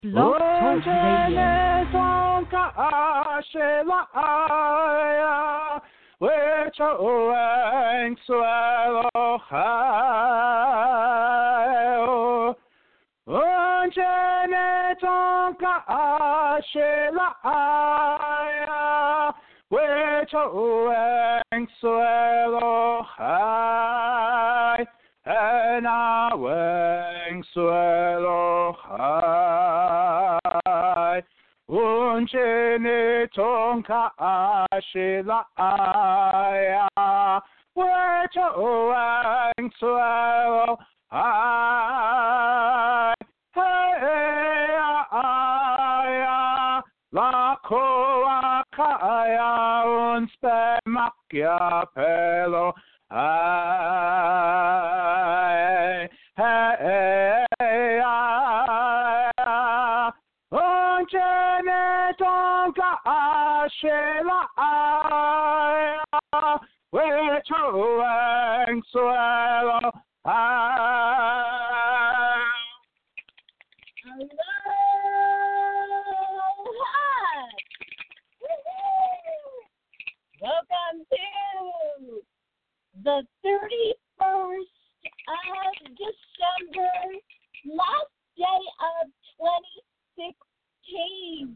Blog Talk Unjene tonka ashila aya, wecho ang swelo ay, hey aya, la koa kaya unspe makya pelo ay, hey aya, unjene tonka ashila aya, wecho ang swelo ay. Aloha! Woo-hoo! Welcome to the 31st of December, last day of 2016.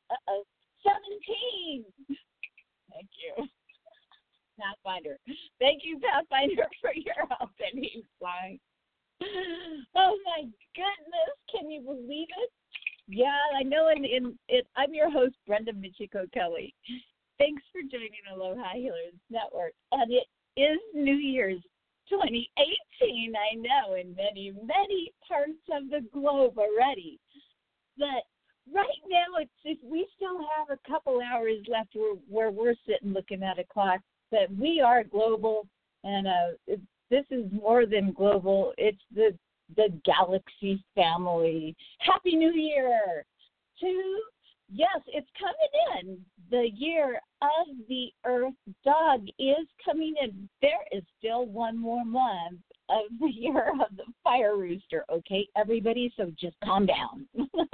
17. Thank you, Pathfinder. Thank you, Pathfinder, for your opening song. Oh my goodness, can you believe it? Yeah, I know. I'm your host, Brenda Michiko Kelly. Thanks for joining Aloha Healers Network. And it is New Year's 2018, I know, in many, many parts of the globe already. But right now, we still have a couple hours left where we're sitting looking at a clock. But we are global, and this is more than global. It's the galaxy family. Happy New Year to, yes, it's coming in. The year of the Earth Dog is coming in. There is still one more month of the year of the Fire Rooster, okay, everybody? So just calm down.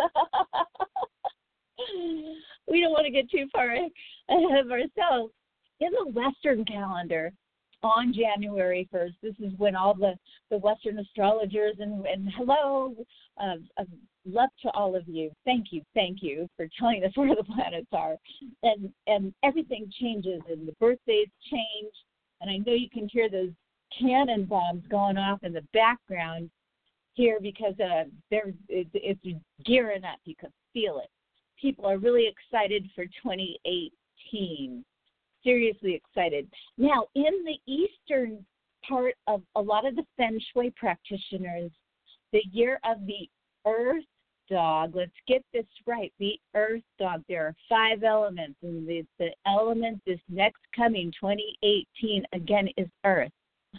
We don't want to get too far ahead of ourselves. In the Western calendar, on January 1st, this is when all the Western astrologers and hello, love to all of you. Thank you for telling us where the planets are. And everything changes, and the birthdays change. And I know you can hear those cannon bombs going off in the background here because it's gearing up. You can feel it. People are really excited for 2018. Seriously excited. Now, in the eastern part of a lot of the Feng Shui practitioners, the year of the Earth Dog, let's get this right, the Earth Dog, there are 5 elements, and the element this next coming 2018, again, is Earth.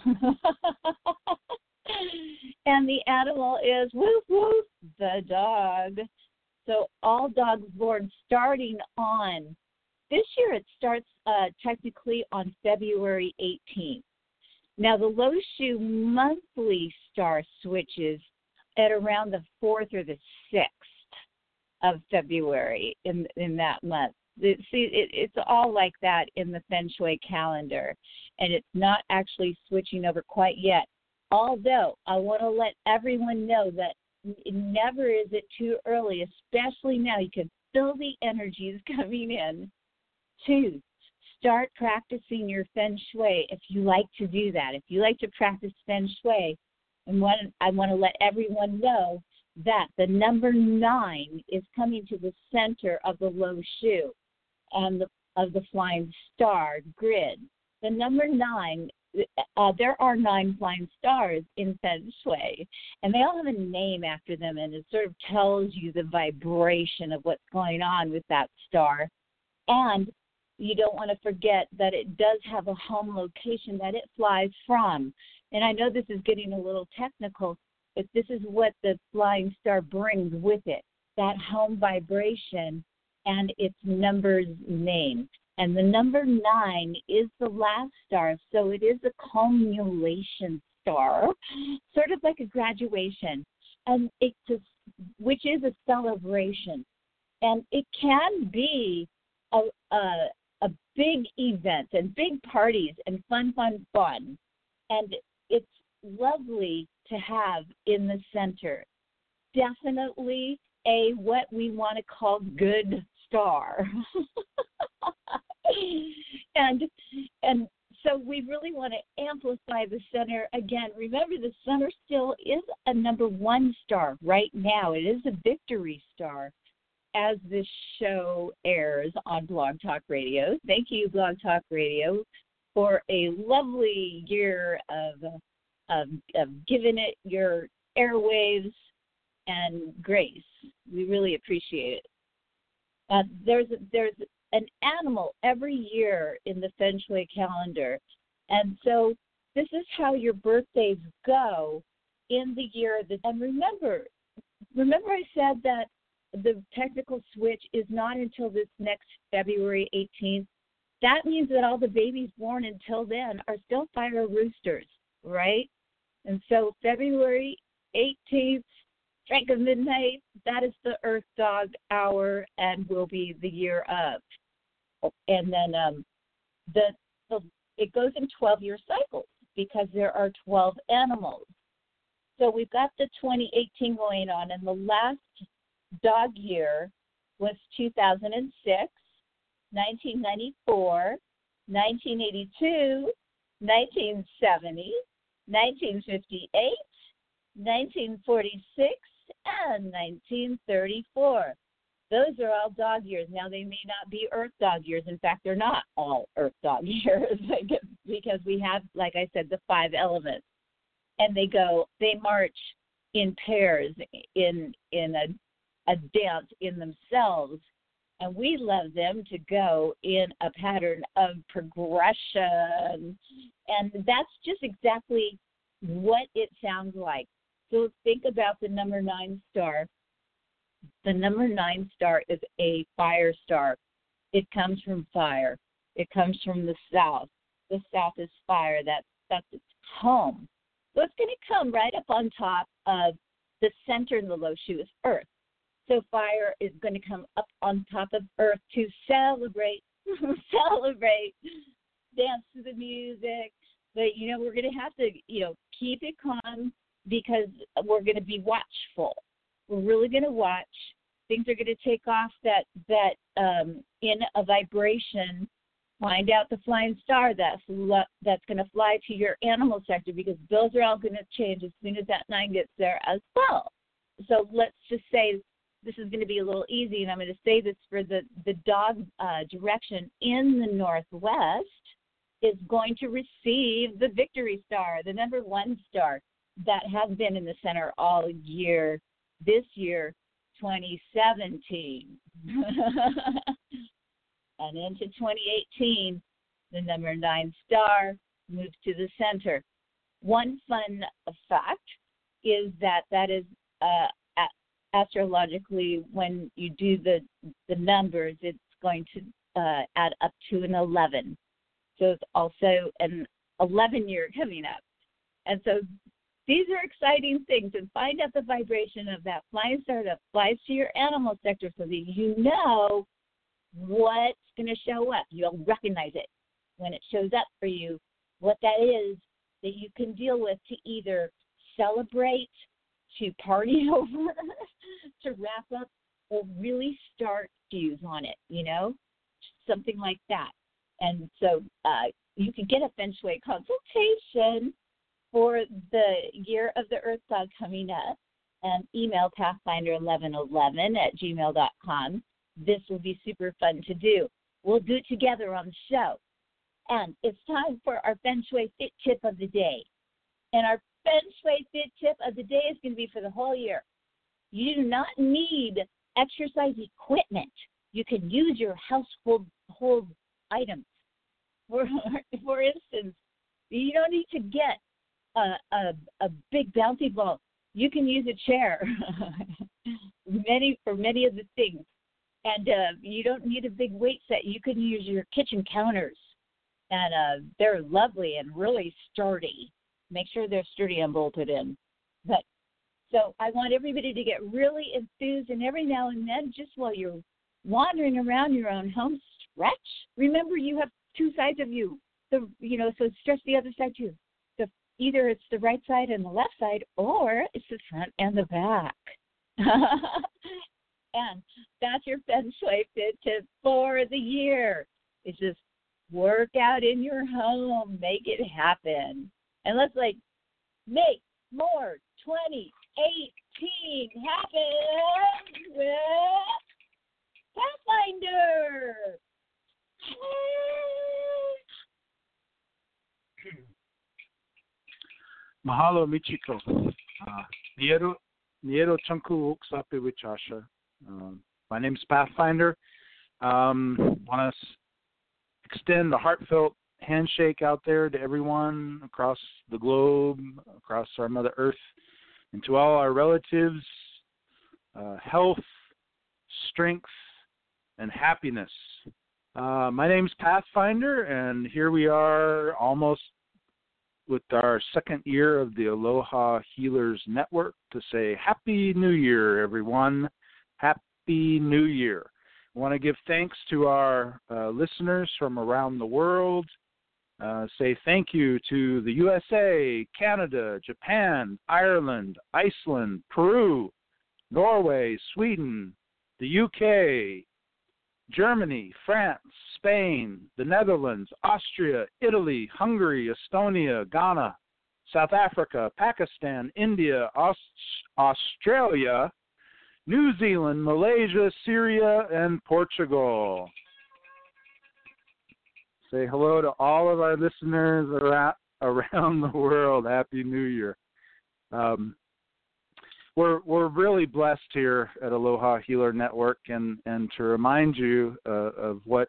And the animal is, woof, woof, the dog. So all dogs born starting on, this year it starts technically on February 18th. Now the Lo Shu monthly star switches at around the 4th or the 6th of February in that month. It's all like that in the Feng Shui calendar, and it's not actually switching over quite yet. Although I want to let everyone know that never is it too early, especially now. You can feel the energies coming in to start practicing your Feng Shui if you like to do that. If you like to practice Feng Shui, I want to let everyone know that the number 9 is coming to the center of the Lo Shu and of the flying star grid. The number 9, there are 9 flying stars in Feng Shui, and they all have a name after them, and it sort of tells you the vibration of what's going on with that star. And you don't want to forget that it does have a home location that it flies from. And I know this is getting a little technical, but this is what the flying star brings with it, that home vibration and its number's name. And the number 9 is the last star, so it is a culmination star, sort of like a graduation. And it's a which is a celebration. And it can be a big event and big parties and fun. And it's lovely to have in the center. Definitely a what we want to call good star. and so we really want to amplify the center. Again, remember the center still is a number 1 star right now. It is a victory star as this show airs on Blog Talk Radio. Thank you, Blog Talk Radio, for a lovely year of giving it your airwaves and grace. We really appreciate it. There's an animal every year in the Feng Shui calendar, and so this is how your birthdays go in the year. And remember I said that the technical switch is not until this next February 18th. That means that all the babies born until then are still fire roosters, right? And so February 18th, strike of midnight, that is the Earth Dog hour and will be the year of. And then it goes in 12-year cycles because there are 12 animals. So we've got the 2018 going on, and the last dog year was 2006, 1994, 1982, 1970, 1958, 1946, and 1934. Those are all dog years. Now, they may not be Earth dog years. In fact, they're not all Earth dog years because we have, like I said, the 5 elements. And they march in pairs in a dance in themselves. And we love them to go in a pattern of progression. And that's just exactly what it sounds like. So think about the number 9 star. The number 9 star is a fire star. It comes from fire. It comes from the south. The south is fire. That's its home. So it's going to come right up on top of the center in the Lo Shu is earth. So fire is going to come up on top of earth to celebrate, dance to the music. But, we're going to have to, keep it calm because we're going to be watchful. We're really going to watch. Things are going to take off that in a vibration. Find out the flying star that's going to fly to your animal sector, because those are all going to change as soon as that 9 gets there as well. So let's just say this is going to be a little easy, and I'm going to say this for the dog direction in the northwest is going to receive the victory star, the number 1 star that has been in the center all year, this year, 2017. And into 2018, the number 9 star moves to the center. One fun fact is that is astrologically, when you do the numbers, it's going to add up to an 11. So it's also an 11 year coming up. And so these are exciting things. And find out the vibration of that flying star that flies to your animal sector so that you know what's going to show up. You'll recognize it when it shows up for you, what that is that you can deal with to either celebrate, to party over, to wrap up, or really start views on it, something like that. And so you can get a Feng Shui consultation for the year of the Earth Dog coming up, and email pathfinder1111@gmail.com. This will be super fun to do. We'll do it together on the show. And it's time for our Feng Shui Fit Tip of the day. And our Feng Shui Fit Tip of the day is going to be for the whole year. You do not need exercise equipment. You can use your household items. For instance, you don't need to get a big bouncy ball. You can use a chair for many of the things. And you don't need a big weight set. You can use your kitchen counters. And they're lovely and really sturdy. Make sure they're sturdy and bolted in. But So I want everybody to get really enthused, and every now and then, just while you're wandering around your own home, stretch. Remember, you have two sides of you. So stretch the other side too. Either it's the right side and the left side, or it's the front and the back. And that's your Feng Shui fit tip for the year. It's just work out in your home, make it happen. And let's make more 2018 happen with Pathfinder. Mahalo Michiko. Niero Chunku Uksape Wichasha. My name is Pathfinder. Want to extend a heartfelt handshake out there to everyone across the globe, across our Mother Earth, and to all our relatives. Health, strength, and happiness. My name's Pathfinder, and here we are almost with our second year of the Aloha Healers Network to say Happy New Year, everyone. Happy New Year. I want to give thanks to our listeners from around the world. Say thank you to the USA, Canada, Japan, Ireland, Iceland, Peru, Norway, Sweden, the UK, Germany, France, Spain, the Netherlands, Austria, Italy, Hungary, Estonia, Ghana, South Africa, Pakistan, India, Australia, New Zealand, Malaysia, Syria, and Portugal. Say hello to all of our listeners around the world. Happy New Year. We're really blessed here at Aloha Healer Network, and to remind you of what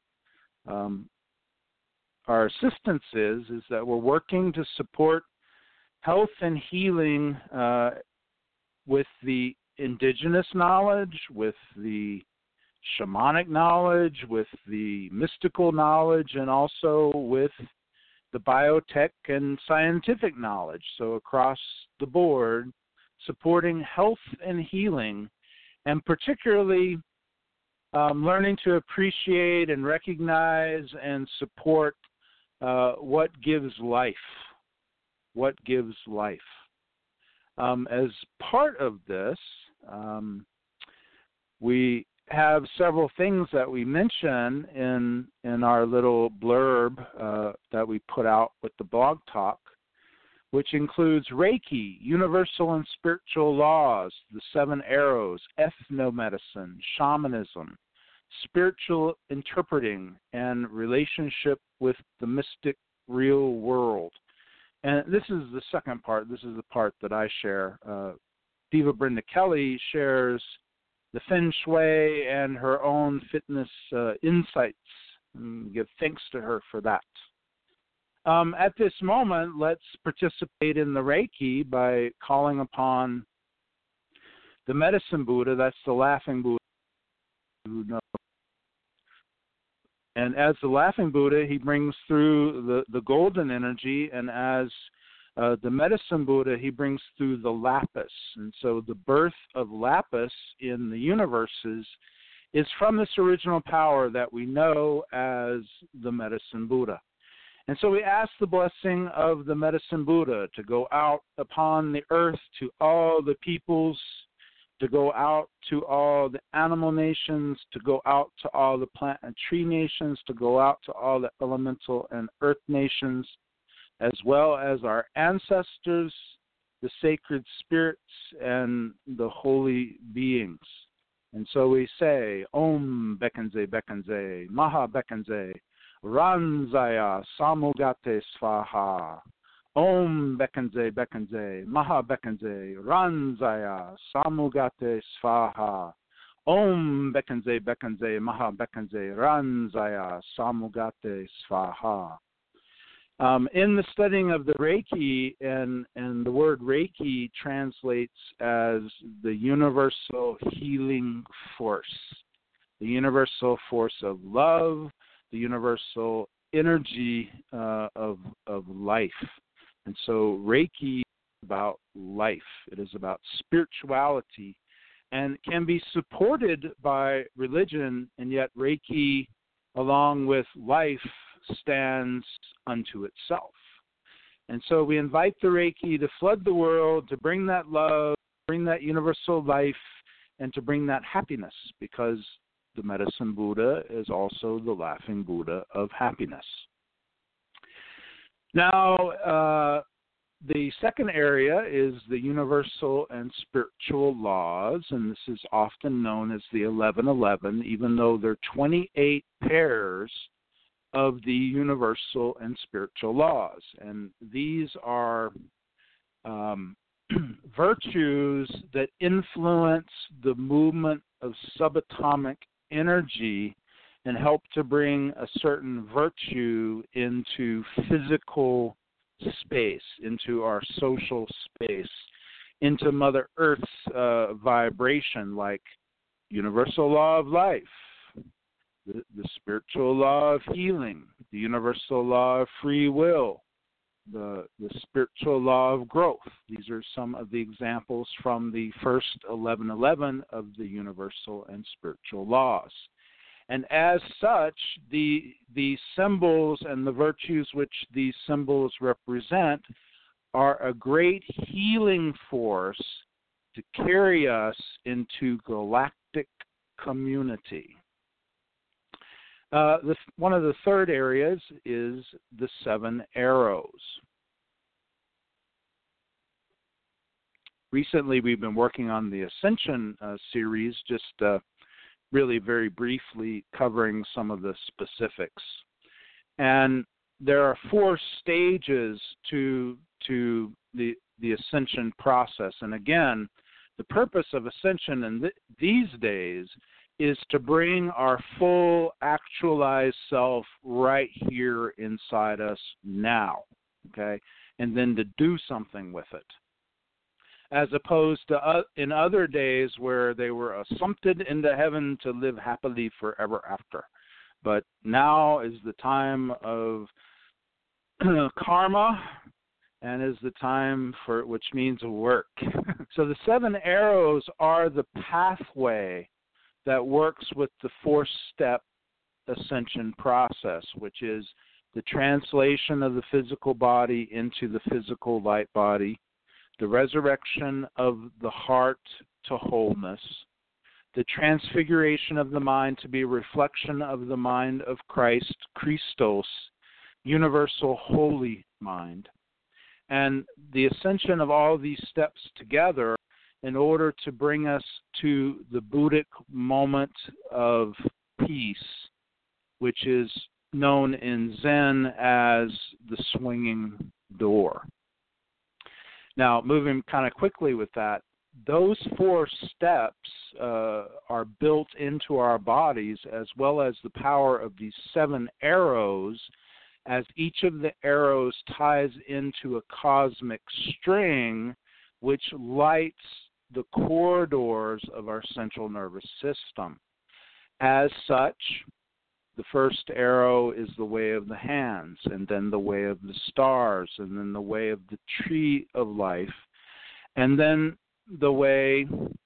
our assistance is that we're working to support health and healing with the indigenous knowledge, with the shamanic knowledge, with the mystical knowledge, and also with the biotech and scientific knowledge. So across the board, supporting health and healing, and particularly learning to appreciate and recognize and support what gives life. What gives life. As part of this, we have several things that we mention in our little blurb that we put out with the blog talk, which includes Reiki, universal and spiritual laws, the 7 arrows, ethnomedicine, shamanism, spiritual interpreting, and relationship with the mystic real world. And this is the second part. This is the part that I share. Diva Brenda Kelly shares the Feng Shui and her own fitness insights, and give thanks to her for that. At this moment, let's participate in the Reiki by calling upon the Medicine Buddha. That's the Laughing Buddha. Who knows? And as the Laughing Buddha, he brings through the golden energy, and as the Medicine Buddha, he brings through the lapis. And so the birth of lapis in the universes is from this original power that we know as the Medicine Buddha. And so we ask the blessing of the Medicine Buddha to go out upon the earth to all the peoples, to go out to all the animal nations, to go out to all the plant and tree nations, to go out to all the elemental and earth nations, as well as our ancestors, the sacred spirits, and the holy beings. And so we say, Om Bekenze Bekenze, Maha Bekenze, Ranzaya Samugate Svaha. Om Bekenze Bekenze, Maha Bekenze, Ranzaya Samugate Svaha. Om Bekenze Bekenze, Maha Bekenze, Ranzaya Samugate Svaha. In the studying of the Reiki, and the word Reiki translates as the universal healing force, the universal force of love, the universal energy of life. And so Reiki about life. It is about spirituality and can be supported by religion, and yet Reiki, along with life, stands unto itself. And so we invite the Reiki to flood the world, to bring that love, bring that universal life, and to bring that happiness, because the Medicine Buddha is also the laughing Buddha of happiness. Now, the second area is the universal and spiritual laws, and this is often known as the 1111, even though there are 28 pairs of the universal and spiritual laws. And these are virtues that influence the movement of subatomic energy and help to bring a certain virtue into physical space, into our social space, into Mother Earth's vibration, like universal law of life, the spiritual law of healing, the universal law of free will, the spiritual law of growth. These are some of the examples from the first 1111 of the universal and spiritual laws. And as such, the symbols and the virtues which these symbols represent are a great healing force to carry us into galactic community. One of the third areas is the 7 arrows. Recently, we've been working on the Ascension series, just really very briefly covering some of the specifics. And there are 4 stages to the Ascension process. And again, the purpose of Ascension in these days is to bring our full actualized self right here inside us now, okay? And then to do something with it. As opposed to in other days where they were assumpted into heaven to live happily forever after. But now is the time of karma, and is the time for, which means work. So the 7 arrows are the pathway that works with the 4-step ascension process, which is the translation of the physical body into the physical light body, the resurrection of the heart to wholeness, the transfiguration of the mind to be a reflection of the mind of Christ, Christos, universal holy mind, and the ascension of all these steps together in order to bring us to the Buddhic moment of peace, which is known in Zen as the swinging door. Now, moving kind of quickly with that, those 4 steps are built into our bodies, as well as the power of these 7 arrows, as each of the arrows ties into a cosmic string which lights the corridors of our central nervous system. As such, the first arrow is the way of the hands, and then the way of the stars, and then the way of the tree of life, and then the way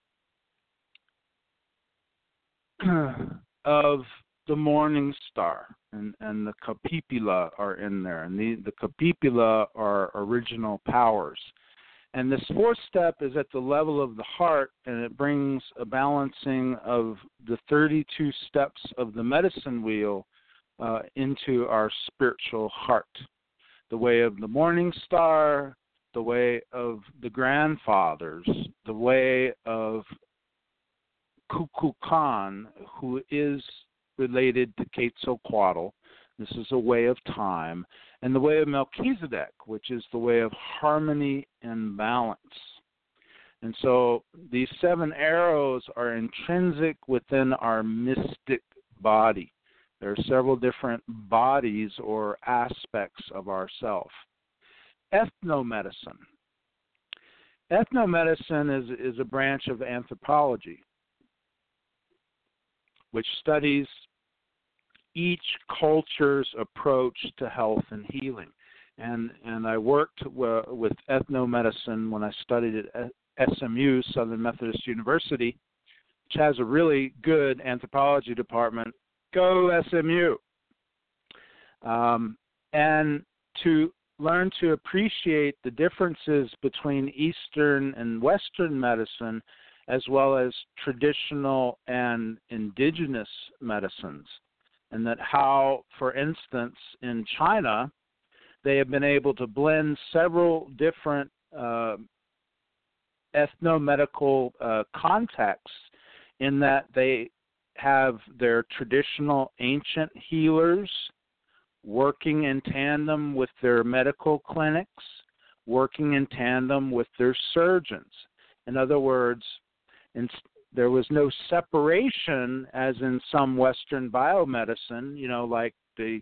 of the morning star, and the Kapipila are in there, and the Kapipila are original powers. And this 4th step is at the level of the heart, and it brings a balancing of the 32 steps of the medicine wheel into our spiritual heart. The way of the morning star, the way of the grandfathers, the way of Kukulkan, who is related to Quetzalcoatl. This is a way of time. And the way of Melchizedek, which is the way of harmony and balance. And so these 7 arrows are intrinsic within our mystic body. There are several different bodies or aspects of ourself. Ethnomedicine. Ethnomedicine is a branch of anthropology which studies each culture's approach to health and healing. and I worked with ethnomedicine when I studied at SMU, Southern Methodist University, which has a really good anthropology department. Go SMU! And to learn to appreciate the differences between Eastern and Western medicine, as well as traditional and indigenous medicines, and that how, for instance, in China, they have been able to blend several different ethnomedical contexts, in that they have their traditional ancient healers working in tandem with their medical clinics, working in tandem with their surgeons. In other words, there was no separation as in some Western biomedicine, like the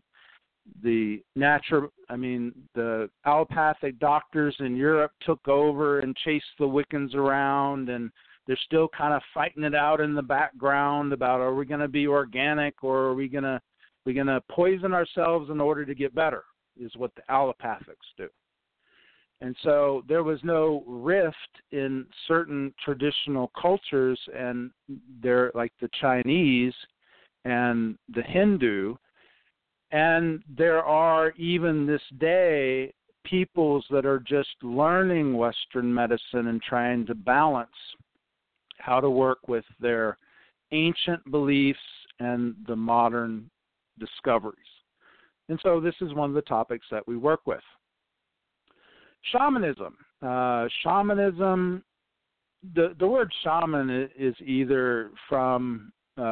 allopathic doctors in Europe took over and chased the Wiccans around, and they're still kind of fighting it out in the background about, are we going to be organic, or are we going to poison ourselves in order to get better, is what the allopathics do. And so there was no rift in certain traditional cultures, and they're like the Chinese and the Hindu. And there are, even this day, peoples that are just learning Western medicine and trying to balance how to work with their ancient beliefs and the modern discoveries. And so this is one of the topics that we work with. Shamanism. Shamanism, the word shaman is either from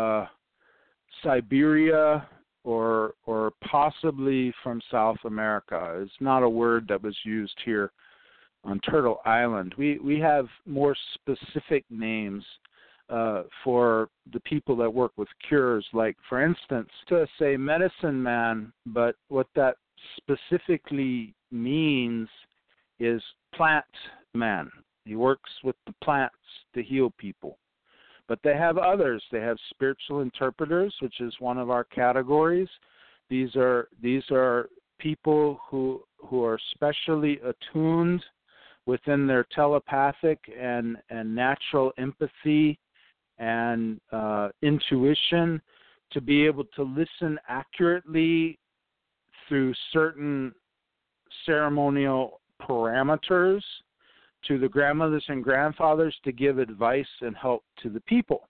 Siberia or possibly from South America. It's not a word that was used here on Turtle Island. We have more specific names for the people that work with cures, like, for instance, to say medicine man, but what that specifically means is plant man. He works with the plants to heal people. But they have others. They have spiritual interpreters, which is one of our categories. These are people who are specially attuned within their telepathic and natural empathy and intuition to be able to listen accurately through certain ceremonial parameters to the grandmothers and grandfathers to give advice and help to the people.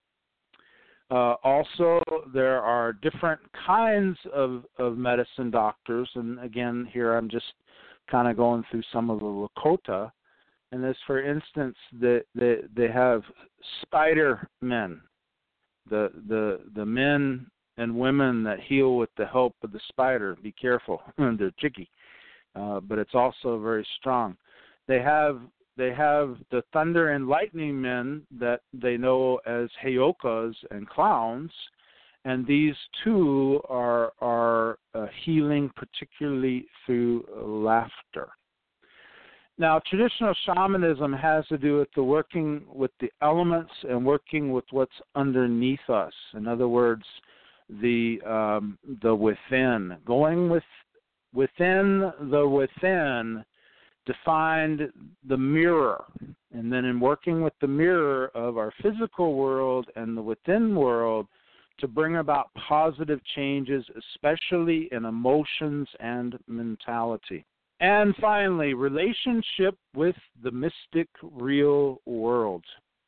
Also, there are different kinds of medicine doctors, and again, here I'm just kind of going through some of the Lakota. And this, for instance, they have spider men, the men and women that heal with the help of the spider. Be careful, they're tricky, but it's also very strong. They have the thunder and lightning men that they know as heyokas and clowns, and these two are healing particularly through laughter. Now, traditional shamanism has to do with the working with the elements and working with what's underneath us. In other words, the within, going within the within, defined the mirror, and then in working with the mirror of our physical world and the within world to bring about positive changes, especially in emotions and mentality. And finally, relationship with the mystic real world.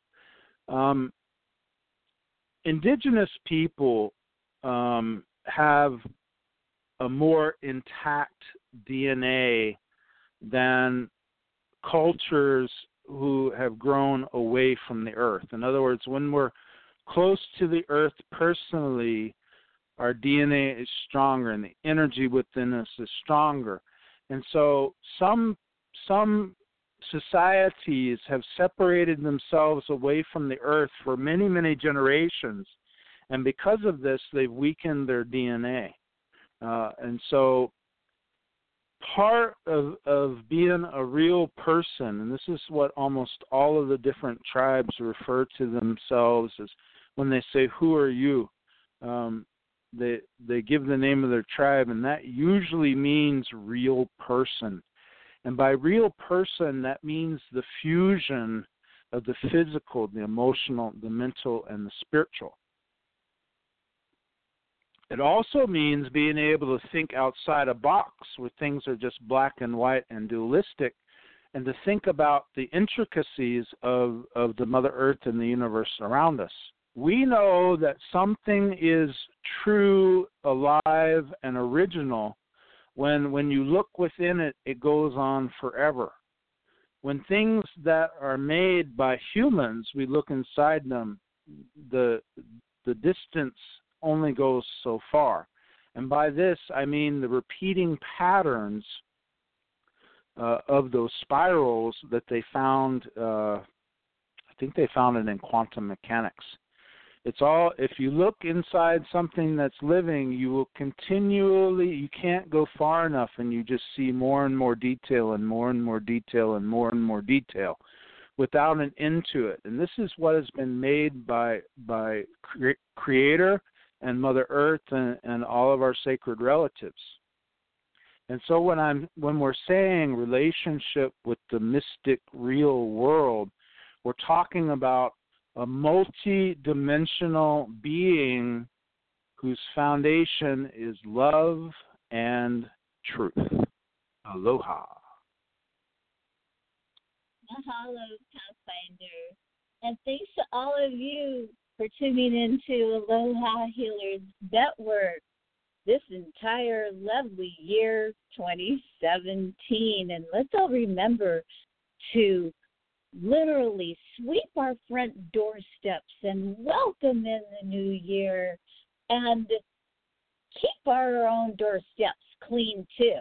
Indigenous people have a more intact DNA than cultures who have grown away from the earth. In other words, when we're close to the earth personally, our DNA is stronger and the energy within us is stronger. And so some societies have separated themselves away from the earth for many, many generations. And because of this, they've weakened their DNA. And so part of being a real person, and this is what almost all of the different tribes refer to themselves as when they say, "Who are you?" they give the name of their tribe, and that usually means real person. And by real person, that means the fusion of the physical, the emotional, the mental, and the spiritual. It also means being able to think outside a box where things are just black and white and dualistic, and to think about the intricacies of the Mother Earth and the universe around us. We know that something is true, alive, and original when you look within it, it goes on forever. When things that are made by humans, we look inside them, the distance only goes so far. And by this, I mean the repeating patterns of those spirals that they found, I think they found it in quantum mechanics. It's all, if you look inside something that's living, you will continually, you can't go far enough, and you just see more and more detail and more and more detail and more and more detail without an end to it. And this is what has been made by Creator and Mother Earth and all of our sacred relatives. And so when we're saying relationship with the mystic real world, we're talking about a multi-dimensional being whose foundation is love and truth. Aloha. Mahalo, Pathfinder. And thanks to all of you for tuning into Aloha Healers Network this entire lovely year 2017. And let's all remember to literally sweep our front doorsteps and welcome in the new year, and keep our own doorsteps clean too.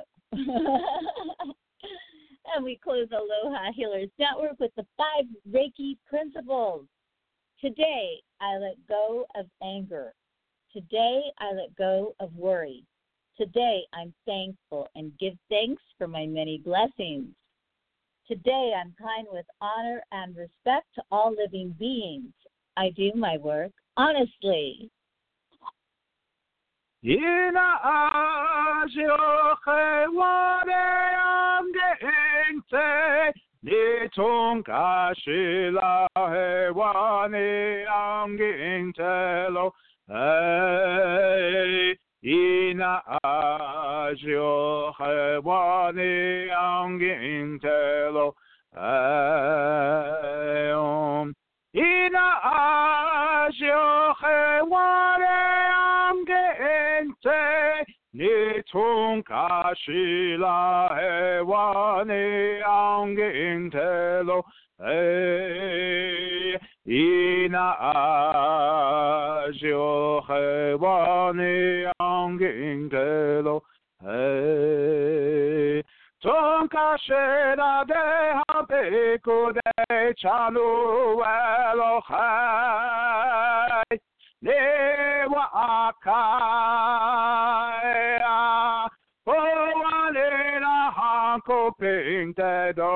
And we close Aloha Healers Network with the 5 Reiki principles. Today, I let go of anger. Today, I let go of worry. Today, I'm thankful and give thanks for my many blessings. Today, I'm kind with honor and respect to all living beings. I do my work honestly. Ina ajoche wade amgente ni tonkashila hewani amgintelo hey ina ajoche wani amgintelo ina ajoche wade ni tonkashila hewani angintelo ina ajo hewani angintelo tonkashila de hampiku de chanu elohai Newa akaya, owanena hanko pintedo,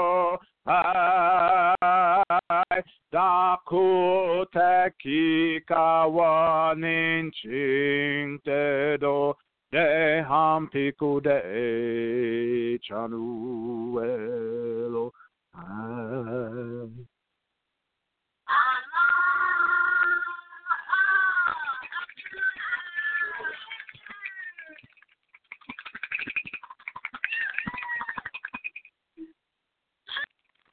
daku teki kawanin chintedo, de hampiku de chanuelo.